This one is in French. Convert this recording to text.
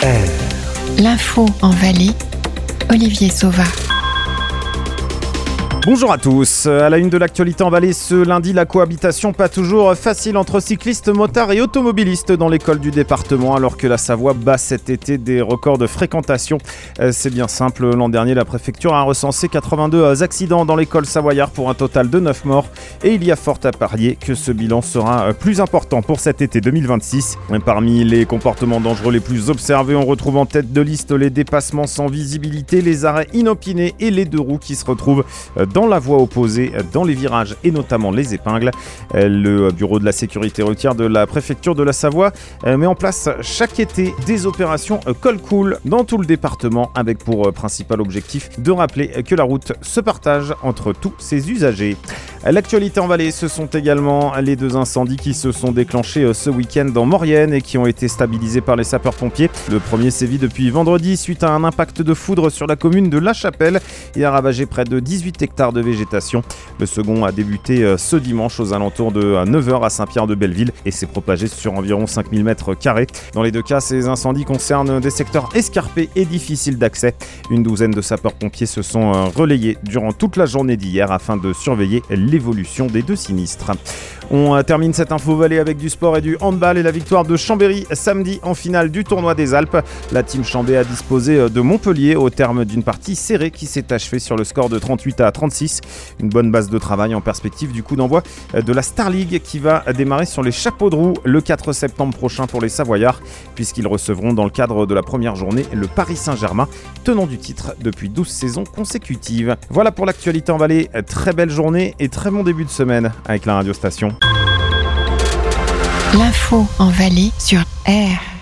L'info en Valais, Olivier Sauva. Bonjour à tous. À la une de l'actualité en Valais, ce lundi, la cohabitation pas toujours facile entre cyclistes, motards et automobilistes dans l'école du département, alors que la Savoie bat cet été des records de fréquentation. C'est bien simple, l'an dernier, la préfecture a recensé 82 accidents dans l'école savoyarde pour un total de 9 morts. Et il y a fort à parier que ce bilan sera plus important pour cet été 2026. Parmi les comportements dangereux les plus observés, on retrouve en tête de liste les dépassements sans visibilité, les arrêts inopinés et les deux roues qui se retrouvent dans la voie opposée, dans les virages et notamment les épingles. Le bureau de la sécurité routière de la préfecture de la Savoie met en place chaque été des opérations col cool dans tout le département avec pour principal objectif de rappeler que la route se partage entre tous ses usagers. L'actualité en Valais, ce sont également les 2 incendies qui se sont déclenchés ce week-end en Maurienne et qui ont été stabilisés par les sapeurs-pompiers. Le premier sévit depuis vendredi suite à un impact de foudre sur la commune de La Chapelle et a ravagé près de 18 hectares de végétation. Le second a débuté ce dimanche aux alentours de 9h à Saint-Pierre-de-Belleville et s'est propagé sur environ 5000 m². Dans les 2 cas, ces incendies concernent des secteurs escarpés et difficiles d'accès. Une douzaine de sapeurs-pompiers se sont relayés durant toute la journée d'hier afin de surveiller l'évolution des 2 sinistres. On termine cette info Valais avec du sport et du handball et la victoire de Chambéry samedi en finale du tournoi des Alpes. La team Chambé a disposé de Montpellier au terme d'une partie serrée qui s'est achevée sur le score de 38-36. Une bonne base de travail en perspective du coup d'envoi de la Star League qui va démarrer sur les chapeaux de roue le 4 septembre prochain pour les Savoyards, puisqu'ils recevront dans le cadre de la première journée le Paris Saint-Germain, tenant du titre depuis 12 saisons consécutives. Voilà pour l'actualité en Valais. Très belle journée et très bon début de semaine avec la radio station. L'info en Valais sur R.